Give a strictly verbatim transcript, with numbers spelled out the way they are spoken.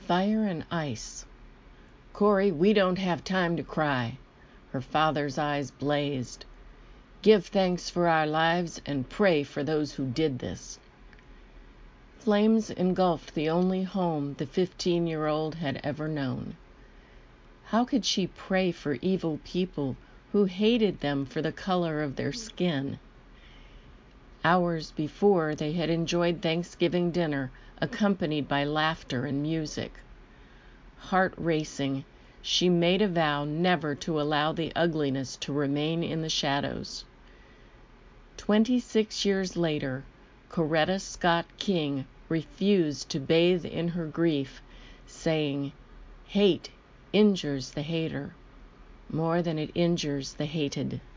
Fire and ice. Corey, we don't have time to cry. Her father's eyes blazed. Give thanks for our lives and pray for those who did this. Flames engulfed the only home the fifteen-year-old had ever known. How could she pray for evil people who hated them for the color of their skin? Hours before, they had enjoyed Thanksgiving dinner, accompanied by laughter and music. Heart racing, she made a vow never to allow the ugliness to remain in the shadows. Twenty-six years later, Coretta Scott King refused to bathe in her grief, saying, "Hate injures the hater more than it injures the hated."